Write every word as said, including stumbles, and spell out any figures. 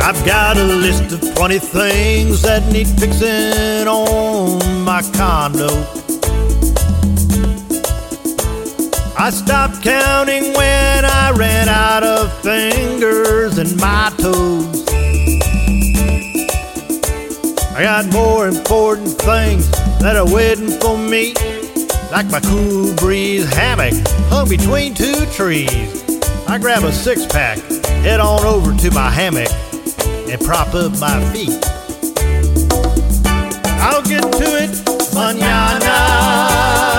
I've got a list of twenty things that need fixing on my condo. I stopped counting when I ran out of fingers and my toes. I got more important things that are waiting for me, like my cool breeze hammock hung between two trees. I grab a six-pack, head on over to my hammock, and prop up my feet. I'll get to it mañana.